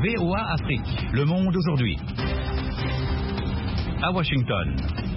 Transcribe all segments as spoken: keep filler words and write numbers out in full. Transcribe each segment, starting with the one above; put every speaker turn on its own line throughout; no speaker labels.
V O A Afrique. Le monde aujourd'hui. À Washington.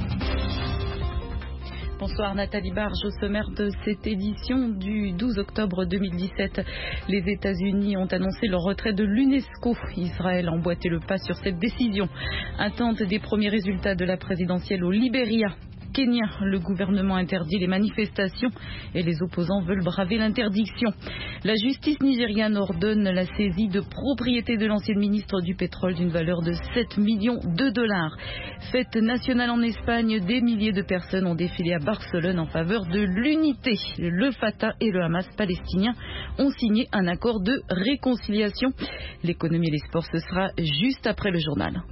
Bonsoir Nathalie Barge, au sommaire de cette édition du douze octobre deux mille dix-sept. Les États-Unis ont annoncé leur retrait de l'UNESCO. Israël a emboîté le pas sur cette décision. Attente des premiers résultats de la présidentielle au Libéria. Kenya, le gouvernement interdit les manifestations et les opposants veulent braver l'interdiction. La justice nigériane ordonne la saisie de propriété de l'ancienne ministre du pétrole d'une valeur de sept millions de dollars. Fête nationale en Espagne, des milliers de personnes ont défilé à Barcelone en faveur de l'unité. Le Fatah et le Hamas palestinien ont signé un accord de réconciliation. L'économie et les sports, ce sera juste après le journal.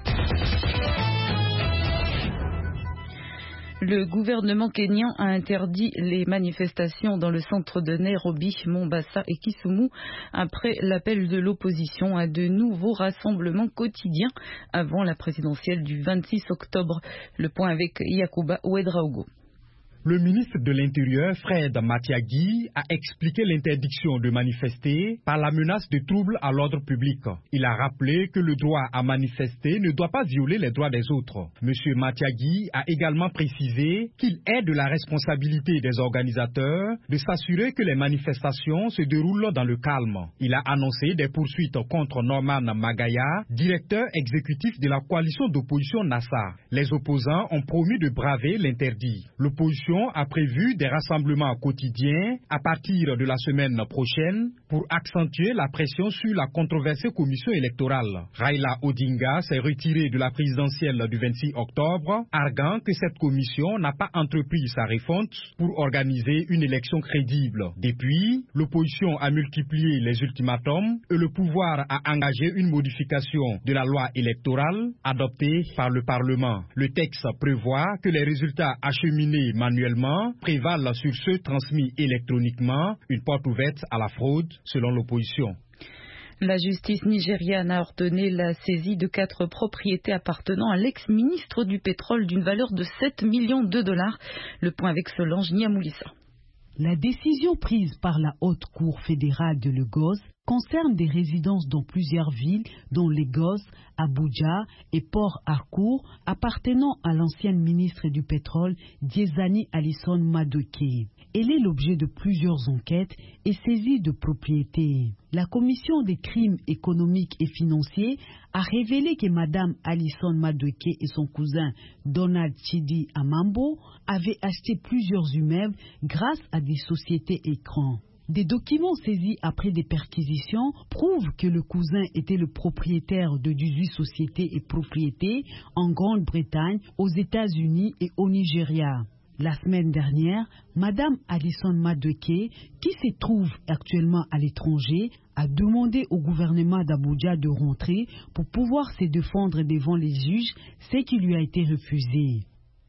Le gouvernement kényan a interdit les manifestations dans le centre de Nairobi, Mombasa et Kisumu après l'appel de l'opposition à de nouveaux rassemblements quotidiens avant la présidentielle du vingt-six octobre. Le point avec Yakuba Ouedraogo.
Le ministre de l'Intérieur, Fred Matiang'i, a expliqué l'interdiction de manifester par la menace de troubles à l'ordre public. Il a rappelé que le droit à manifester ne doit pas violer les droits des autres. M. Matiang'i a également précisé qu'il est de la responsabilité des organisateurs de s'assurer que les manifestations se déroulent dans le calme. Il a annoncé des poursuites contre Norman Magaya, directeur exécutif de la coalition d'opposition NASA. Les opposants ont promis de braver l'interdit. L'opposition a prévu des rassemblements quotidiens à partir de la semaine prochaine pour accentuer la pression sur la controversée commission électorale. Raila Odinga s'est retiré de la présidentielle du vingt-six octobre, arguant que cette commission n'a pas entrepris sa refonte pour organiser une élection crédible. Depuis, l'opposition a multiplié les ultimatums et le pouvoir a engagé une modification de la loi électorale adoptée par le Parlement. Le texte prévoit que les résultats acheminés manuellement prévalent sur ceux transmis électroniquement, une porte ouverte à la fraude selon l'opposition.
La justice nigériane a ordonné la saisie de quatre propriétés appartenant à l'ex-ministre du pétrole d'une valeur de sept millions de dollars. Le point avec Solange Niamoulissa.
La décision prise par la Haute Cour fédérale de Lagos concerne des résidences dans plusieurs villes, dont Lagos, Abuja et Port Harcourt, appartenant à l'ancienne ministre du pétrole, Diezani Alison Madueke. Elle est l'objet de plusieurs enquêtes et saisies de propriétés. La commission des crimes économiques et financiers a révélé que Mme Alison Madueke et son cousin Donald Chidi Amambo avaient acheté plusieurs immeubles grâce à des sociétés écrans. Des documents saisis après des perquisitions prouvent que le cousin était le propriétaire de dix-huit sociétés et propriétés en Grande-Bretagne, aux États-Unis et au Nigeria. La semaine dernière, Mme Alison Madueke, qui se trouve actuellement à l'étranger, a demandé au gouvernement d'Abuja de rentrer pour pouvoir se défendre devant les juges, ce qui lui a été refusé.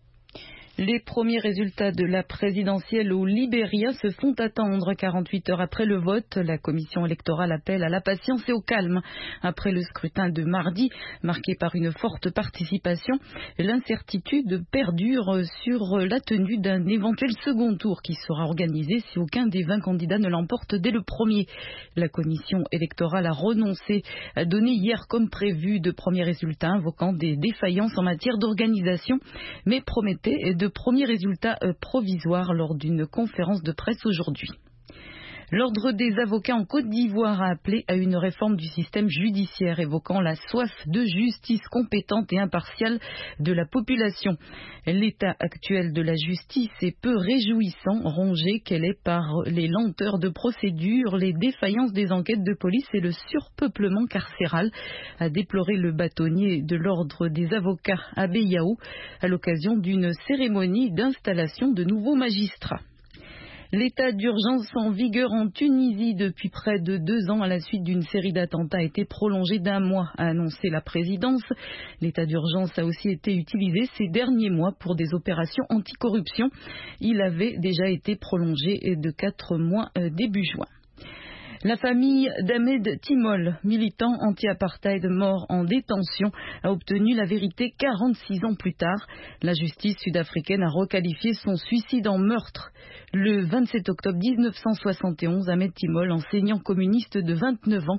Les premiers résultats de la présidentielle au Libéria se font attendre quarante-huit heures après le vote. La commission électorale appelle à la patience et au calme. Après le scrutin de mardi, marqué par une forte participation, l'incertitude perdure sur la tenue d'un éventuel second tour qui sera organisé si aucun des vingt candidats ne l'emporte dès le premier. La commission électorale a renoncé à donner hier comme prévu de premiers résultats, invoquant des défaillances en matière d'organisation, mais promettait de premiers résultats provisoires lors d'une conférence de presse aujourd'hui. L'Ordre des avocats en Côte d'Ivoire a appelé à une réforme du système judiciaire, évoquant la soif de justice compétente et impartiale de la population. L'état actuel de la justice est peu réjouissant, rongé qu'elle est par les lenteurs de procédure, les défaillances des enquêtes de police et le surpeuplement carcéral, a déploré le bâtonnier de l'Ordre des avocats Abbé Yaou à l'occasion d'une cérémonie d'installation de nouveaux magistrats. L'état d'urgence en vigueur en Tunisie depuis près de deux ans à la suite d'une série d'attentats a été prolongé d'un mois, a annoncé la présidence. L'état d'urgence a aussi été utilisé ces derniers mois pour des opérations anticorruption. Il avait déjà été prolongé de quatre mois début juin. La famille d'Ahmed Timol, militant anti-apartheid mort en détention, a obtenu la vérité quarante-six ans plus tard. La justice sud-africaine a requalifié son suicide en meurtre. Le vingt-sept octobre mille neuf cent soixante et onze, Ahmed Timol, enseignant communiste de vingt-neuf ans,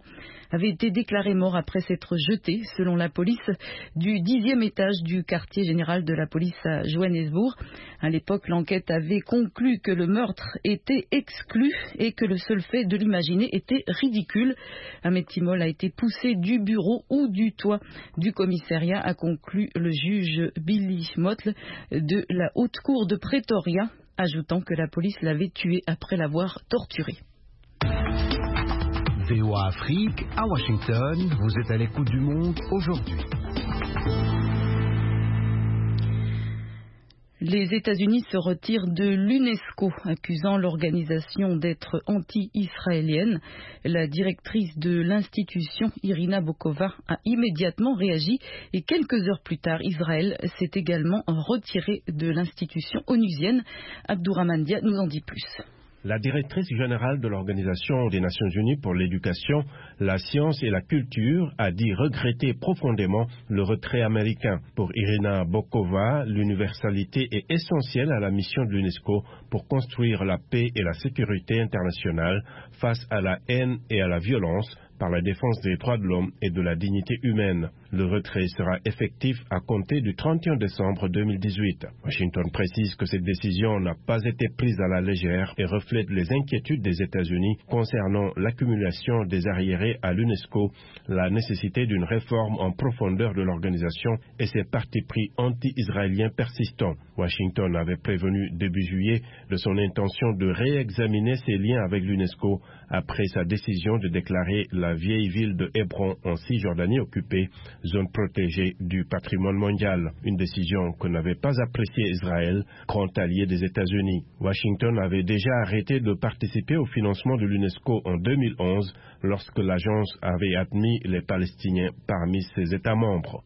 avait été déclaré mort après s'être jeté, selon la police, du dixième étage du quartier général de la police à Johannesburg. À l'époque, l'enquête avait conclu que le meurtre était exclu et que le seul fait de l'imaginer était ridicule. Ahmed Timol a été poussé du bureau ou du toit du commissariat, a conclu le juge Billy Motley de la haute cour de Pretoria, ajoutant que la police l'avait tué après l'avoir torturé.
V O A Afrique, à Washington, vous êtes à l'écoute du monde aujourd'hui.
Les États-Unis se retirent de l'UNESCO, accusant l'organisation d'être anti-israélienne. La directrice de l'institution, Irina Bokova, a immédiatement réagi et quelques heures plus tard, Israël s'est également retiré de l'institution onusienne. Abdourahmane Dia nous en dit plus.
La directrice générale de l'Organisation des Nations Unies pour l'éducation, la science et la culture a dit regretter profondément le retrait américain. Pour Irina Bokova, l'universalité est essentielle à la mission de l'UNESCO pour construire la paix et la sécurité internationale face à la haine et à la violence par la défense des droits de l'homme et de la dignité humaine. Le retrait sera effectif à compter du trente et un décembre deux mille dix-huit. Washington précise que cette décision n'a pas été prise à la légère et reflète les inquiétudes des États-Unis concernant l'accumulation des arriérés à l'UNESCO, la nécessité d'une réforme en profondeur de l'organisation et ses partis pris anti-israéliens persistants. Washington avait prévenu début juillet de son intention de réexaminer ses liens avec l'UNESCO après sa décision de déclarer la vieille ville de Hébron en Cisjordanie occupée, zone protégée du patrimoine mondial. Une décision que n'avait pas appréciée Israël, grand allié des États-Unis. Washington avait déjà arrêté de participer au financement de l'UNESCO en deux mille onze lorsque l'agence avait admis les Palestiniens parmi ses États membres.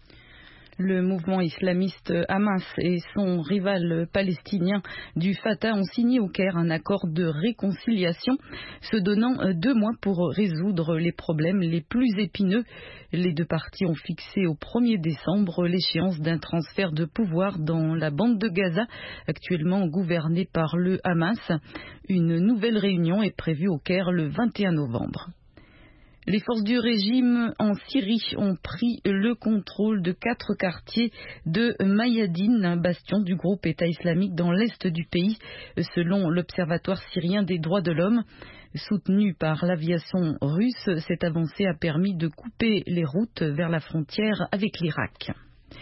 Le mouvement islamiste Hamas et son rival palestinien du Fatah ont signé au Caire un accord de réconciliation, se donnant deux mois pour résoudre les problèmes les plus épineux. Les deux parties ont fixé au premier décembre l'échéance d'un transfert de pouvoir dans la bande de Gaza, actuellement gouvernée par le Hamas. Une nouvelle réunion est prévue au Caire le vingt et un novembre. Les forces du régime en Syrie ont pris le contrôle de quatre quartiers de Mayadine, un bastion du groupe État islamique dans l'est du pays, selon l'Observatoire syrien des droits de l'homme. Soutenu par l'aviation russe, cette avancée a permis de couper les routes vers la frontière avec l'Irak.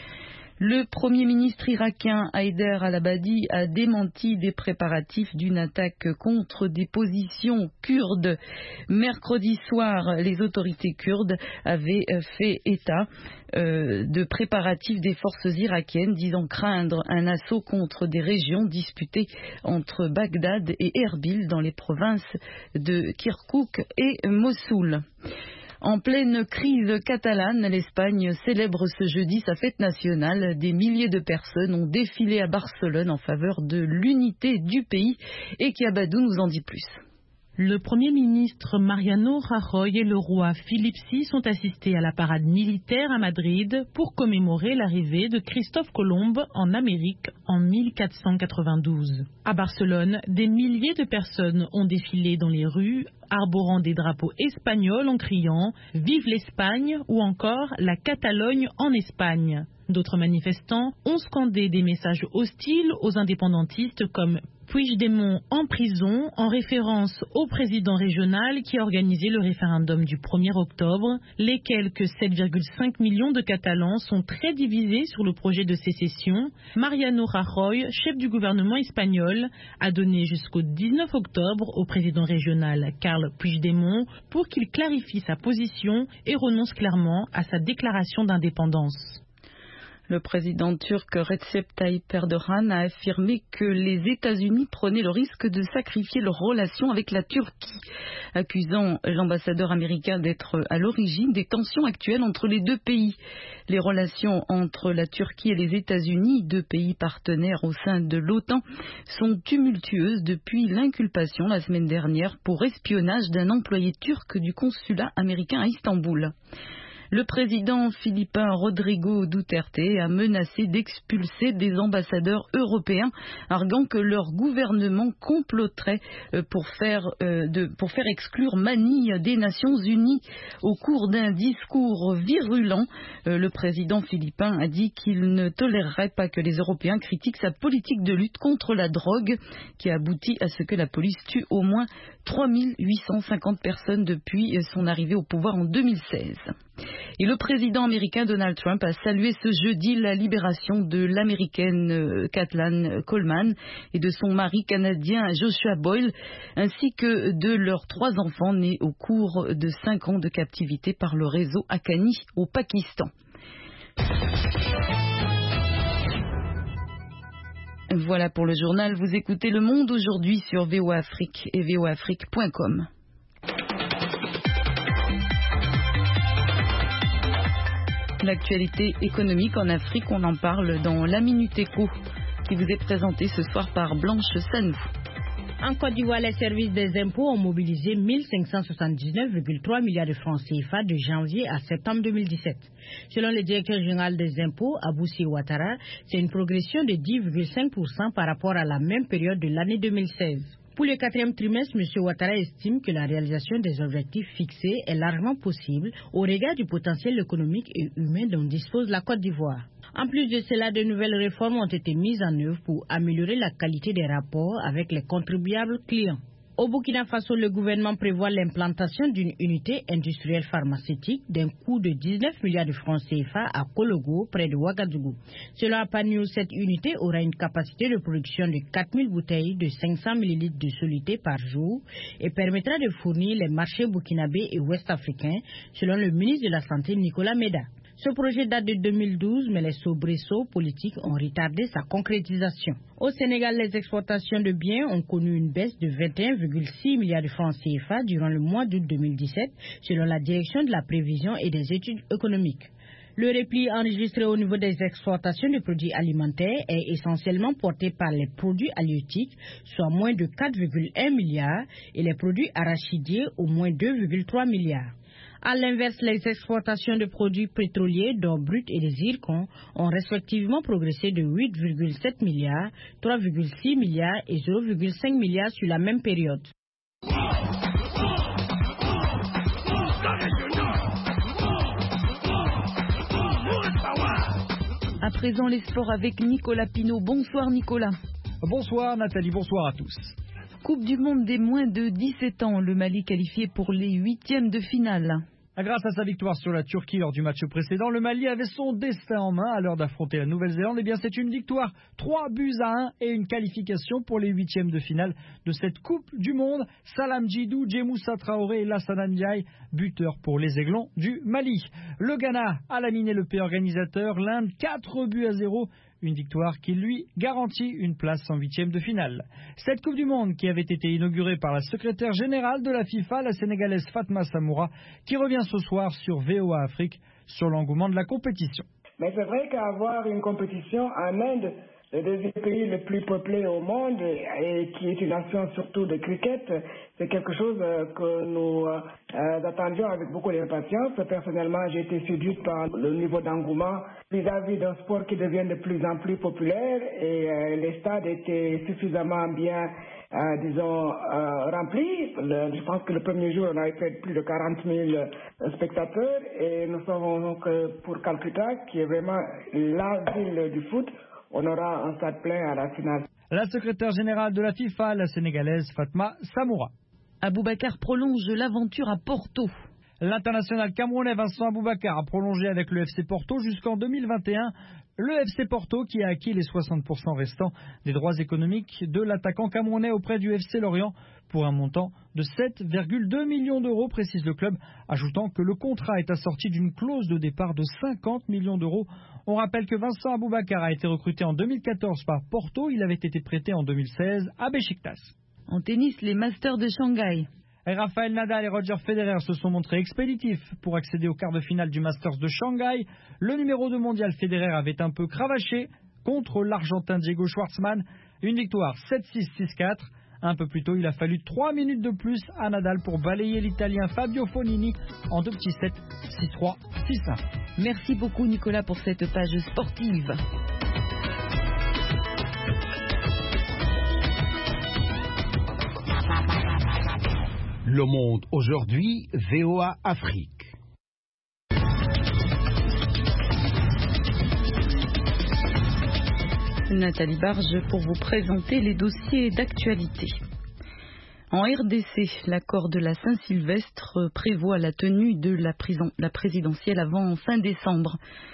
Le Premier ministre irakien Haider al-Abadi a démenti des préparatifs d'une attaque contre des positions kurdes. Mercredi soir, les autorités kurdes avaient fait état euh, de préparatifs des forces irakiennes, disant craindre un assaut contre des régions disputées entre Bagdad et Erbil dans les provinces de Kirkouk et Mossoul. En pleine crise catalane, l'Espagne célèbre ce jeudi sa fête nationale. Des milliers de personnes ont défilé à Barcelone en faveur de l'unité du pays. Et Kiabadou nous en dit plus.
Le Premier ministre Mariano Rajoy et le roi Philippe six sont assistés à la parade militaire à Madrid pour commémorer l'arrivée de Christophe Colomb en Amérique en mille quatre cent quatre-vingt-douze. À Barcelone, des milliers de personnes ont défilé dans les rues, arborant des drapeaux espagnols en criant « Vive l'Espagne » ou encore « La Catalogne en Espagne ». D'autres manifestants ont scandé des messages hostiles aux indépendantistes comme « Puigdemont en prison » en référence au président régional qui a organisé le référendum du premier octobre. Les quelques sept virgule cinq millions de Catalans sont très divisés sur le projet de sécession. Mariano Rajoy, chef du gouvernement espagnol, a donné jusqu'au dix-neuf octobre au président régional Carles Puigdemont pour qu'il clarifie sa position et renonce clairement à sa déclaration d'indépendance.
Le président turc Recep Tayyip Erdogan a affirmé que les États-Unis prenaient le risque de sacrifier leurs relations avec la Turquie, accusant l'ambassadeur américain d'être à l'origine des tensions actuelles entre les deux pays. Les relations entre la Turquie et les États-Unis, deux pays partenaires au sein de l'OTAN, sont tumultueuses depuis l'inculpation la semaine dernière pour espionnage d'un employé turc du consulat américain à Istanbul. Le président philippin Rodrigo Duterte a menacé d'expulser des ambassadeurs européens, arguant que leur gouvernement comploterait pour faire, euh, de, pour faire exclure Manille des Nations Unies. Au cours d'un discours virulent, euh, le président philippin a dit qu'il ne tolérerait pas que les Européens critiquent sa politique de lutte contre la drogue, qui a abouti à ce que la police tue au moins trois mille huit cent cinquante personnes depuis son arrivée au pouvoir en deux mille seize. Et le président américain Donald Trump a salué ce jeudi la libération de l'américaine Kathleen Coleman et de son mari canadien Joshua Boyle, ainsi que de leurs trois enfants nés au cours de cinq ans de captivité par le réseau Haqqani au Pakistan. Voilà pour le journal. Vous écoutez Le Monde aujourd'hui sur V O A Afrique et V O A Afrique point com. L'actualité économique en Afrique, on en parle dans la Minute Éco, qui vous est présentée ce soir par Blanche Sanou.
En Côte d'Ivoire, les services des impôts ont mobilisé mille cinq cent soixante-dix-neuf virgule trois milliards de francs C F A de janvier à septembre deux mille dix-sept. Selon le directeur général des impôts, Aboussi Ouattara, c'est une progression de dix virgule cinq pour cent par rapport à la même période de l'année deux mille seize. Pour le quatrième trimestre, M. Ouattara estime que la réalisation des objectifs fixés est largement possible au regard du potentiel économique et humain dont dispose la Côte d'Ivoire. En plus de cela, de nouvelles réformes ont été mises en œuvre pour améliorer la qualité des rapports avec les contribuables clients. Au Burkina Faso, le gouvernement prévoit l'implantation d'une unité industrielle pharmaceutique d'un coût de dix-neuf milliards de francs C F A à Kologo, près de Ouagadougou. Selon APANU, cette unité aura une capacité de production de quatre mille bouteilles de cinq cents millilitres de soluté par jour et permettra de fournir les marchés burkinabés et ouest-africains, selon le ministre de la Santé Nicolas Meda. Ce projet date de deux mille douze, mais les soubresauts politiques ont retardé sa concrétisation. Au Sénégal, les exportations de biens ont connu une baisse de vingt et un virgule six milliards de francs C F A durant le mois d'août deux mille dix-sept, selon la Direction de la prévision et des études économiques. Le repli enregistré au niveau des exportations de produits alimentaires est essentiellement porté par les produits halieutiques, soit moins de quatre virgule un milliards, et les produits arachidiers au moins deux virgule trois milliards. À l'inverse, les exportations de produits pétroliers, dont brut et des zircons, ont respectivement progressé de huit virgule sept milliards, trois virgule six milliards et zéro virgule cinq milliards sur la même période.
À présent, les sports avec Nicolas Pinault. Bonsoir Nicolas.
Bonsoir Nathalie, bonsoir à tous.
Coupe du monde des moins de dix-sept ans, le Mali qualifié pour les huitièmes de finale.
Grâce à sa victoire sur la Turquie lors du match précédent, le Mali avait son destin en main à l'heure d'affronter la Nouvelle-Zélande. Et bien c'est une victoire, trois buts à un et une qualification pour les huitièmes de finale de cette Coupe du Monde. Salam Djidou, Djemoussa Traoré et Lassana Ndiaye, buteurs pour les Aiglons du Mali. Le Ghana a laminé le pays organisateur, l'Inde quatre buts à zéro. Une victoire qui lui garantit une place en huitième de finale. Cette Coupe du Monde qui avait été inaugurée par la secrétaire générale de la FIFA, la Sénégalaise Fatma Samoura, qui revient ce soir sur V O A Afrique sur l'engouement de la compétition.
Mais c'est vrai qu'avoir une compétition en Inde, le deuxième pays le plus peuplé au monde et qui est une nation surtout de cricket, c'est quelque chose que nous euh, attendions avec beaucoup d'impatience. Personnellement, j'ai été séduite par le niveau d'engouement vis-à-vis d'un sport qui devient de plus en plus populaire et euh, les stades étaient suffisamment bien, euh, disons, euh, remplis. Le, je pense que le premier jour, on avait fait plus de quarante mille spectateurs et nous savons que pour Calcutta, qui est vraiment la ville du foot, on aura un stade plein à la finale.
La secrétaire générale de la FIFA, la Sénégalaise Fatma Samoura.
Aboubacar prolonge l'aventure à Porto.
L'international camerounais Vincent Aboubacar a prolongé avec le F C Porto jusqu'en deux mille vingt et un. Le F C Porto qui a acquis les soixante pour cent restants des droits économiques de l'attaquant camerounais auprès du F C Lorient pour un montant de sept virgule deux millions d'euros, précise le club, ajoutant que le contrat est assorti d'une clause de départ de cinquante millions d'euros. On rappelle que Vincent Aboubacar a été recruté en deux mille quatorze par Porto, il avait été prêté en deux mille seize à Beşiktaş.
En tennis, les Masters de Shanghai.
Rafael Nadal et Roger Federer se sont montrés expéditifs pour accéder au quart de finale du Masters de Shanghai. Le numéro deux mondial Federer avait un peu cravaché contre l'Argentin Diego Schwartzmann. Une victoire sept six six quatre. Un peu plus tôt, il a fallu trois minutes de plus à Nadal pour balayer l'Italien Fabio Fognini en deux petits sets, six trois, six un.
Merci beaucoup Nicolas pour cette page sportive.
Le Monde aujourd'hui, V O A Afrique.
Nathalie Barge pour vous présenter les dossiers d'actualité. En R D C, l'accord de la Saint-Sylvestre prévoit la tenue de la, prison, la présidentielle avant fin décembre.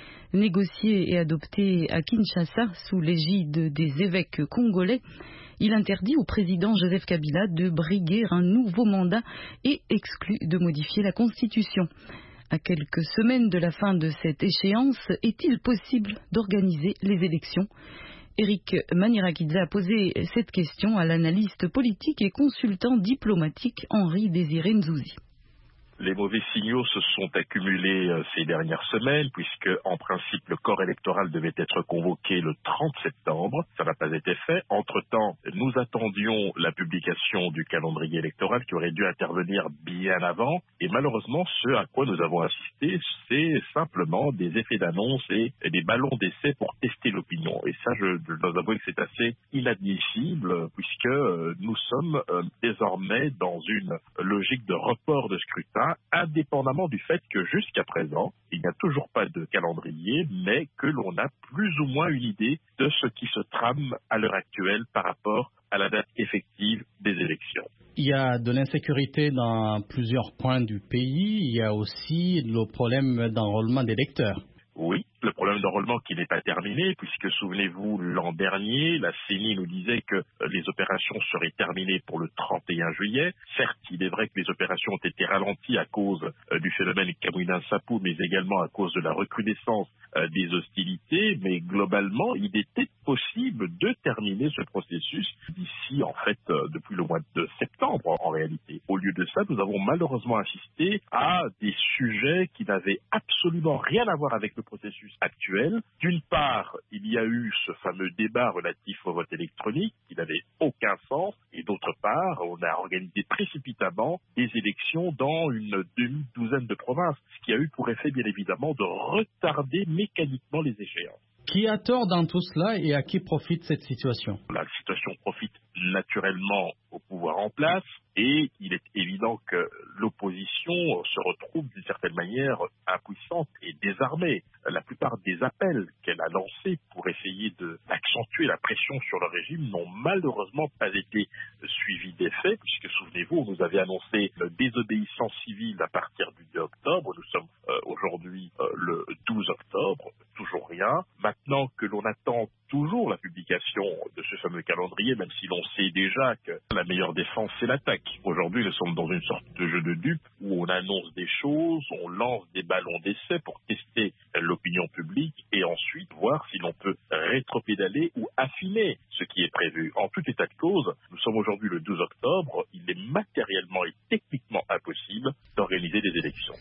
Négocié et adopté à Kinshasa sous l'égide des évêques congolais, il interdit au président Joseph Kabila de briguer un nouveau mandat et exclut de modifier la Constitution. À quelques semaines de la fin de cette échéance, est-il possible d'organiser les élections ? Eric Manirakidze a posé cette question à l'analyste politique et consultant diplomatique Henri Désiré Nzouzi.
Les mauvais signaux se sont accumulés ces dernières semaines puisque, en principe, le corps électoral devait être convoqué le trente septembre. Ça n'a pas été fait. Entre-temps, nous attendions la publication du calendrier électoral qui aurait dû intervenir bien avant. Et malheureusement, ce à quoi nous avons assisté, c'est simplement des effets d'annonce et des ballons d'essai pour tester l'opinion. Et ça, je, je dois avouer que c'est assez inadmissible puisque nous sommes désormais dans une logique de report de scrutin, indépendamment du fait que jusqu'à présent, il n'y a toujours pas de calendrier, mais que l'on a plus ou moins une idée de ce qui se trame à l'heure actuelle par rapport à la date effective des élections.
Il y a de l'insécurité dans plusieurs points du pays. Il y a aussi le problème d'enrôlement des électeurs.
Oui, le problème d'enrôlement qui n'est pas terminé, puisque souvenez-vous, l'an dernier, la C E N I nous disait que les opérations seraient terminées pour le trente et un juillet. Certes, il est vrai que les opérations ont été ralenties à cause du phénomène Kamwina Nsapu, mais également à cause de la recrudescence des hostilités, mais globalement, il était possible de terminer ce processus d'ici, en fait, depuis le mois de septembre, en réalité. Au lieu de ça, nous avons malheureusement assisté à des sujets qui n'avaient absolument rien à voir avec le processus actuel. D'une part, il y a eu ce fameux débat relatif au vote électronique qui n'avait aucun sens, et d'autre part, on a organisé précipitamment des élections dans une demi-douzaine de provinces, ce qui a eu pour effet, bien évidemment, de retarder mécaniquement les échéances.
Qui a tort dans tout cela et à qui profite cette situation ?
La situation profite naturellement au pouvoir en place et il est évident que l'opposition se retrouve d'une certaine manière impuissante et désarmée. La plupart des appels qu'elle a lancés pour essayer de, d'accentuer la pression sur le régime n'ont malheureusement pas été suivis d'effet, puisque souvenez-vous, on nous avait annoncé une désobéissance civile à partir du deux octobre. Nous sommes euh, aujourd'hui euh, le douze octobre, toujours rien. Maintenant que l'on attend toujours la publication de ce fameux calendrier, même si l'on sait déjà que la meilleure défense, c'est l'attaque. Aujourd'hui, nous sommes dans une sorte de jeu de dupes où on annonce des choses, on lance des ballons d'essai pour tester l'opinion publique et ensuite voir si l'on peut rétropédaler ou affiner ce qui est prévu. En tout état de cause, nous sommes aujourd'hui le douze octobre, il est matériellement et techniquement impossible d'organiser des élections.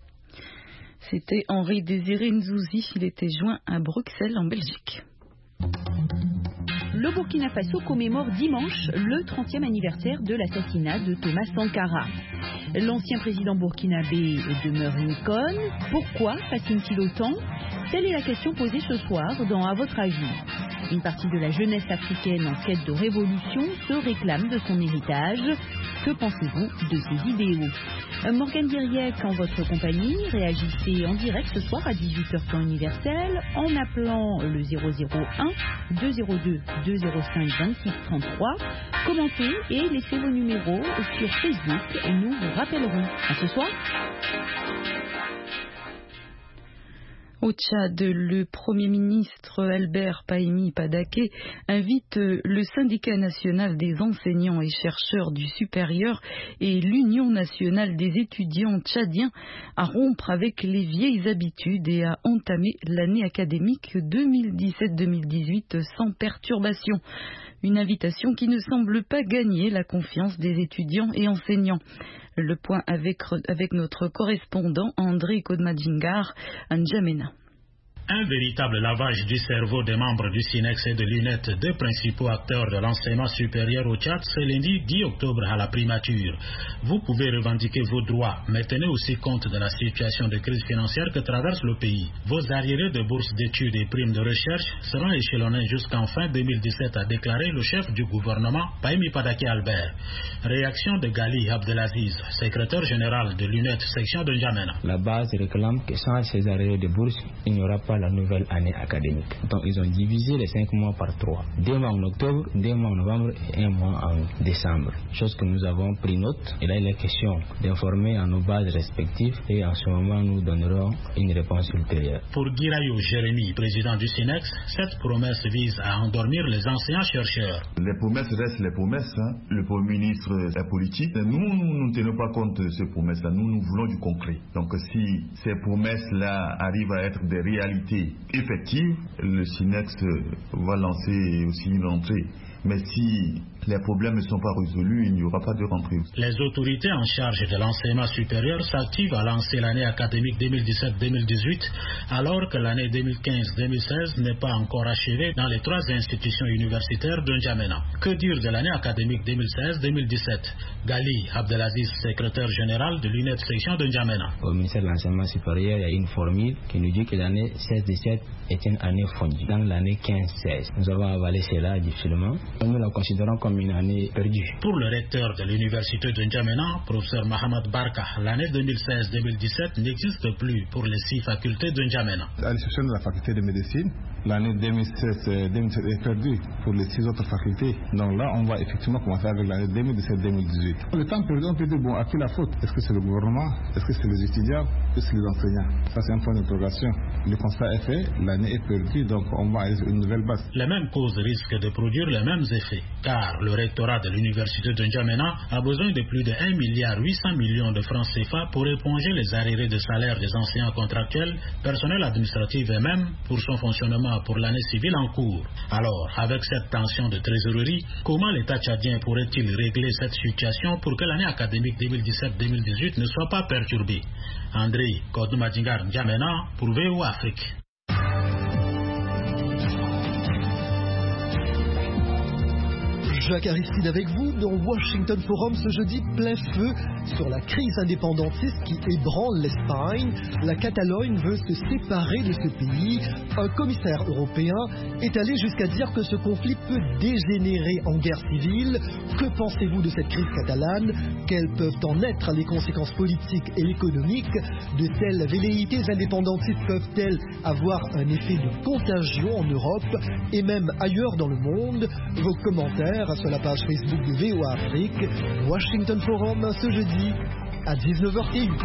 C'était Henri Désiré Nzouzi, il était joint à Bruxelles en Belgique.
Le Burkina Faso commémore dimanche le trentième anniversaire de l'assassinat de Thomas Sankara. L'ancien président burkinabé demeure une icône. Pourquoi fascine-t-il autant ? Telle est la question posée ce soir dans À votre avis. Une partie de la jeunesse africaine en quête de révolution se réclame de son héritage. Que pensez-vous de ces idéaux ? Morgane Diriec en votre compagnie, réagissez en direct ce soir à dix-huit heures temps universel en appelant le zéro zéro un deux zéro deux deux zéro cinq vingt-six trente-trois. Commentez et laissez vos numéros sur Facebook et nous vous rappellerons. À ce soir.
Au Tchad, le Premier ministre Albert Pahimi Padaké invite le syndicat national des enseignants et chercheurs du supérieur et l'Union nationale des étudiants tchadiens à rompre avec les vieilles habitudes et à entamer l'année académique deux mille dix-sept deux mille dix-huit sans perturbation. Une invitation qui ne semble pas gagner la confiance des étudiants et enseignants. Le point avec, avec notre correspondant André Kodmadjingar à N'Djamena.
Un véritable lavage du cerveau des membres du SYNEX et de l'U N E T, deux principaux acteurs de l'enseignement supérieur au Tchad, ce lundi dix octobre à la primature. Vous pouvez revendiquer vos droits, mais tenez aussi compte de la situation de crise financière que traverse le pays. Vos arriérés de bourses d'études et primes de recherche seront échelonnés jusqu'en fin deux mille dix-sept, a déclaré le chef du gouvernement, Pahimi Padaki Albert. Réaction de Gali Abdelaziz, secrétaire général de l'U N E T section de N'Djamena.
La base réclame que sans ces arriérés de bourse, il n'y aura pas la nouvelle année académique. Donc ils ont divisé les cinq mois par trois. Deux mois en octobre, deux mois en novembre et un mois en décembre. Chose que nous avons pris note. Et là il est question d'informer à nos bases respectives et en ce moment nous donnerons une réponse ultérieure.
Pour Guirayo Jérémy, président du SYNEX, cette promesse vise à endormir les enseignants-chercheurs.
Les promesses restent les promesses. Hein. Le Premier ministre est politique. Nous, nous ne tenons pas compte de ces promesses-là. Nous, nous voulons du concret. Donc si ces promesses-là arrivent à être des réalités effectives, le SYNEX va lancer aussi une rentrée. Mais si les problèmes ne sont pas résolus, il n'y aura pas de rentrée.
Les autorités en charge de l'enseignement supérieur s'activent à lancer l'année académique deux mille dix-sept deux mille dix-huit, alors que l'année deux mille quinze deux mille seize n'est pas encore achevée dans les trois institutions universitaires de N'Djamena. Que dire de l'année académique deux mille seize deux mille dix-sept? Gali Abdelaziz, secrétaire général de l'U N E T section de N'Djamena.
Au ministère de l'enseignement supérieur, il y a une formule qui nous dit que l'année seize dix-sept est une année fondue. Dans l'année quinze seize, nous avons avalé cela difficilement. Nous la considérons comme une année perdue.
Pour le recteur de l'université de N'Djamena, professeur Mohamed Barka, l'année deux mille seize deux mille dix-sept n'existe plus pour les six facultés de N'Djamena.
À l'exception de la faculté de médecine, l'année deux mille seize deux mille dix-sept est perdue pour les six autres facultés. Donc là, on va effectivement commencer avec l'année deux mille dix-sept deux mille dix-huit. Le temps perdu, on peut dire, bon, à qui la faute? Est-ce que c'est le gouvernement? Est-ce que c'est les étudiants? Est-ce que c'est les enseignants? Ça, c'est un point d'interrogation. Le constat est fait, l'année est perdue, donc on va aller sur une nouvelle base.
Les mêmes causes risquent de produire les mêmes effets, car le rectorat de l'université de N'Djamena a besoin de plus de un milliard huit cents millions de francs C F A pour éponger les arriérés de salaire des enseignants contractuels, personnel administratif et même pour son fonctionnement pour l'année civile en cours. Alors, avec cette tension de trésorerie, comment l'État tchadien pourrait-il régler cette situation pour que l'année académique deux mille dix-sept deux mille dix-huit ne soit pas perturbée? André Kodoumadingar N'Djamena pour V O Afrique.
Jacques Aristide avec vous dans Washington Forum ce jeudi, plein feu sur la crise indépendantiste qui ébranle l'Espagne. La Catalogne veut se séparer de ce pays. Un commissaire européen est allé jusqu'à dire que ce conflit peut dégénérer en guerre civile. Que pensez-vous de cette crise catalane? Quelles peuvent en être les conséquences politiques et économiques? De telles velléités indépendantistes peuvent-elles avoir un effet de contagion en Europe et même ailleurs dans le monde? Vos commentaires sur la page Facebook de V O A Afrique, Washington Forum ce jeudi à dix-neuf heures T U.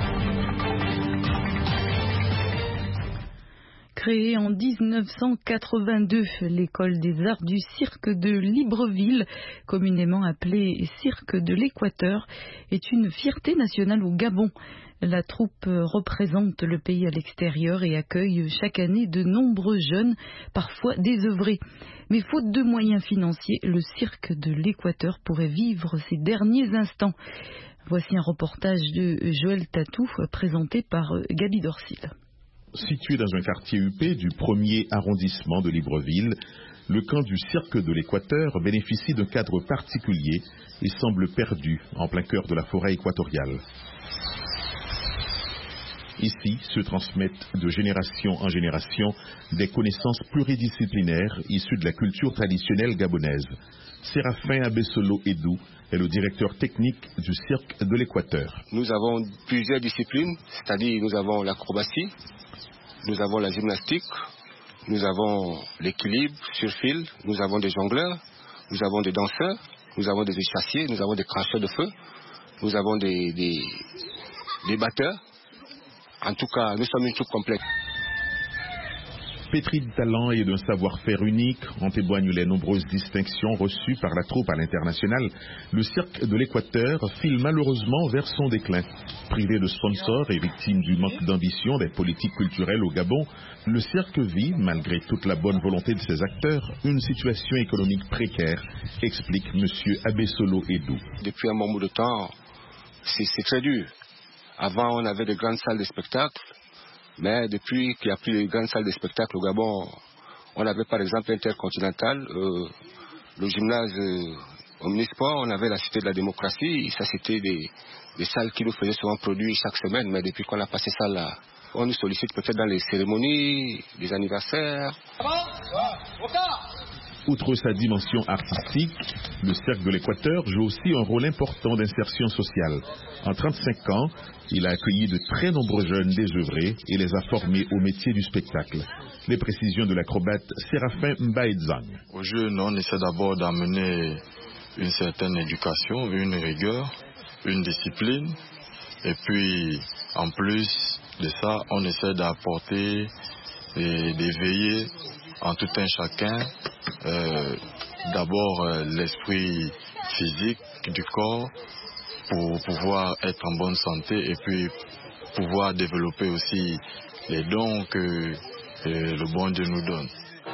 Créée en mille neuf cent quatre-vingt-deux, l'école des arts du cirque de Libreville, communément appelée Cirque de l'Équateur, est une fierté nationale au Gabon. La troupe représente le pays à l'extérieur et accueille chaque année de nombreux jeunes, parfois désœuvrés. Mais faute de moyens financiers, le cirque de l'Équateur pourrait vivre ses derniers instants. Voici un reportage de Joël Tatou présenté par Gabi Dorsil.
Situé dans un quartier huppé du premier arrondissement de Libreville, le camp du cirque de l'Équateur bénéficie d'un cadre particulier et semble perdu en plein cœur de la forêt équatoriale. Ici se transmettent de génération en génération des connaissances pluridisciplinaires issues de la culture traditionnelle gabonaise. Séraphin Abessolo Edou est le directeur technique du cirque de l'Équateur.
Nous avons plusieurs disciplines, c'est-à-dire nous avons l'acrobatie, nous avons la gymnastique, nous avons l'équilibre sur fil, nous avons des jongleurs, nous avons des danseurs, nous avons des échassiers, nous avons des cracheurs de feu, nous avons des, des, des batteurs. En tout cas, nous sommes une troupe complète.
Pétri de talent et d'un savoir-faire unique, en témoignent les nombreuses distinctions reçues par la troupe à l'international. Le cirque de l'Équateur file malheureusement vers son déclin. Privé de sponsors et victime du manque d'ambition des politiques culturelles au Gabon, le cirque vit, malgré toute la bonne volonté de ses acteurs, une situation économique précaire, explique M. Abessolo Edou.
Depuis un bon bout de temps, c'est très dur. Avant, on avait de grandes salles de spectacle. Mais depuis qu'il n'y a plus de grandes salles de spectacle au Gabon, on avait par exemple Intercontinental, euh, le gymnase euh, Omnisport, on avait la Cité de la Démocratie. Ça, c'était des, des salles qui nous faisaient souvent produire chaque semaine. Mais depuis qu'on a passé ça là, on nous sollicite peut-être dans les cérémonies, les anniversaires.
Outre sa dimension artistique, le Cercle de l'Équateur joue aussi un rôle important d'insertion sociale. En trente-cinq ans, il a accueilli de très nombreux jeunes désœuvrés et les a formés au métier du spectacle. Les précisions de l'acrobate Séraphin Mbaïdzang.
Aux jeunes, on essaie d'abord d'amener une certaine éducation, une rigueur, une discipline. Et puis, en plus de ça, on essaie d'apporter et d'éveiller en tout un chacun euh, d'abord euh, l'esprit physique du corps pour pouvoir être en bonne santé et puis pouvoir développer aussi les dons que euh, le bon Dieu nous donne.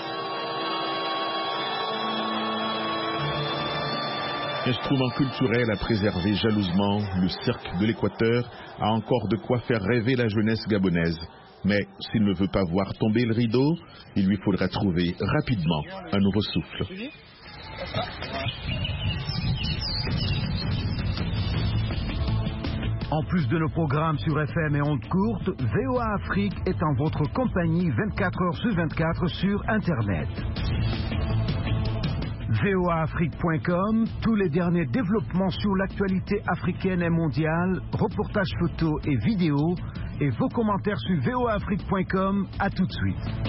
Instrument culturel à préserver jalousement, le Cercle de l'Équateur a encore de quoi faire rêver la jeunesse gabonaise. Mais s'il ne veut pas voir tomber le rideau, il lui faudra trouver rapidement un nouveau souffle.
En plus de nos programmes sur F M et ondes courtes, V O A Afrique est en votre compagnie vingt-quatre heures sur vingt-quatre sur Internet. V O A Afrique point com, tous les derniers développements sur l'actualité africaine et mondiale, reportages photos et vidéos, et vos commentaires sur V O A Afrique point com. À tout de suite.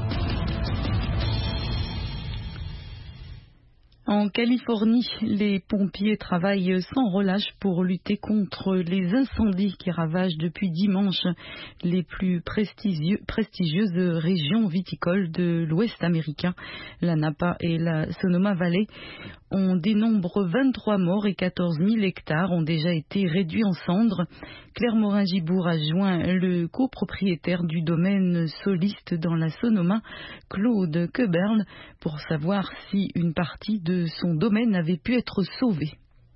En Californie, les pompiers travaillent sans relâche pour lutter contre les incendies qui ravagent depuis dimanche les plus prestigieux, prestigieuses régions viticoles de l'Ouest américain. La Napa et la Sonoma Valley. On dénombre vingt-trois morts et quatorze mille hectares ont déjà été réduits en cendres. Claire Morin-Gibour a joint le copropriétaire du domaine soliste dans la Sonoma, Claude Queberle, pour savoir si une partie de son domaine avait pu être sauvée.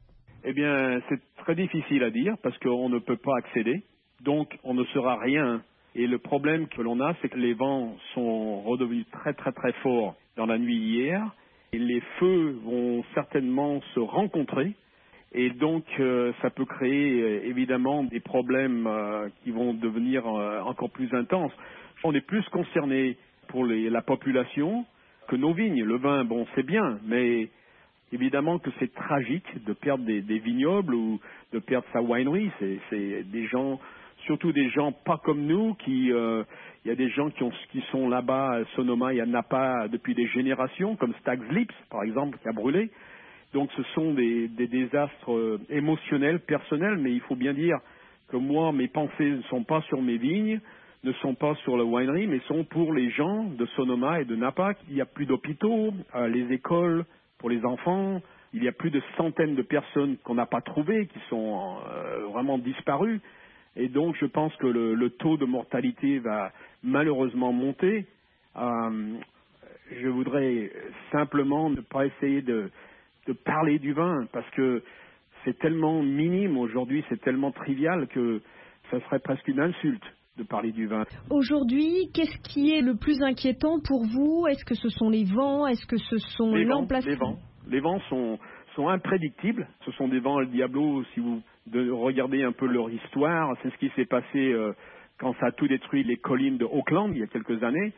Eh bien, c'est très difficile à dire parce qu'on ne peut pas accéder, donc on ne saura rien. Et le problème que l'on a, c'est que les vents sont redevenus très très très forts dans la nuit hier. Et les feux vont certainement se rencontrer et donc euh, ça peut créer euh, évidemment des problèmes euh, qui vont devenir euh, encore plus intenses. On est plus concerné pour les, la population que nos vignes. Le vin, bon, c'est bien, mais évidemment que c'est tragique de perdre des, des vignobles ou de perdre sa winery. C'est, c'est des gens, surtout des gens pas comme nous qui... Euh, Il y a des gens qui, ont, qui sont là-bas à Sonoma et à Napa depuis des générations, comme Stag's Leap, par exemple, qui a brûlé. Donc ce sont des, des désastres émotionnels, personnels, mais il faut bien dire que moi, mes pensées ne sont pas sur mes vignes, ne sont pas sur le winery, mais sont pour les gens de Sonoma et de Napa. Il n'y a plus d'hôpitaux, euh, les écoles pour les enfants, il y a plus de centaines de personnes qu'on n'a pas trouvées, qui sont euh, vraiment disparues. Et donc, je pense que le, le taux de mortalité va malheureusement monter. Euh, je voudrais simplement ne pas essayer de, de parler du vin parce que c'est tellement minime aujourd'hui, c'est tellement trivial que ça serait presque une insulte de parler du vin.
Aujourd'hui, qu'est-ce qui est le plus inquiétant pour vous? Est-ce que ce sont les vents? Est-ce que ce sont l'emplacement?
Les vents. Les vents sont, sont imprédictibles. Ce sont des vents El Diablo, si vous de regarder un peu leur histoire. C'est ce qui s'est passé euh, quand ça a tout détruit les collines de Oakland il y a quelques années.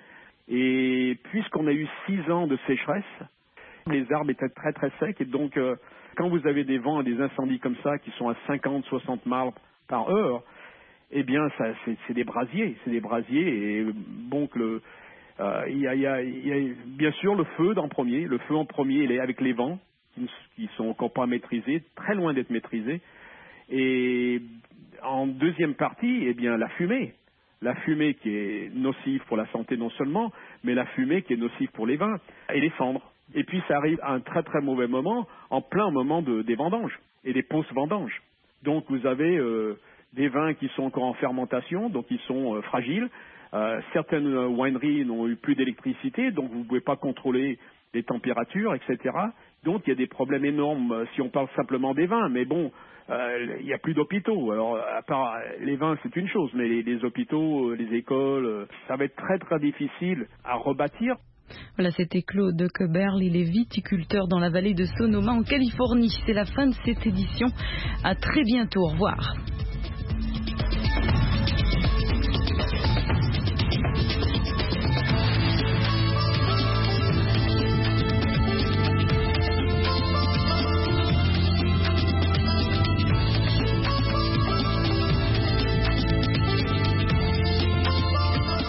Et puisqu'on a eu six ans de sécheresse, les arbres étaient très très secs. Et donc, euh, quand vous avez des vents et des incendies comme ça qui sont à cinquante, soixante miles par heure, eh bien, ça, c'est, c'est des brasiers. C'est des brasiers. Et bon, que le, euh, il y a, il y a, il y a bien sûr le feu en premier. Le feu en premier, il est avec les vents qui, qui sont encore pas maîtrisés, très loin d'être maîtrisés. Et en deuxième partie, eh bien, la fumée. La fumée qui est nocive pour la santé non seulement, mais la fumée qui est nocive pour les vins et les cendres. Et puis ça arrive à un très très mauvais moment, en plein moment de, des vendanges et des post-vendanges. Donc vous avez euh, des vins qui sont encore en fermentation, donc ils sont euh, fragiles. Euh, certaines wineries n'ont eu plus d'électricité, donc vous ne pouvez pas contrôler les températures, et cetera. Donc il y a des problèmes énormes si on parle simplement des vins, mais bon, euh, il n'y a plus d'hôpitaux. Alors à part les vins c'est une chose, mais les, les hôpitaux, les écoles, ça va être très très difficile à rebâtir.
Voilà, c'était Claude Keberl, il est viticulteur dans la vallée de Sonoma en Californie. C'est la fin de cette édition. À très bientôt, au revoir.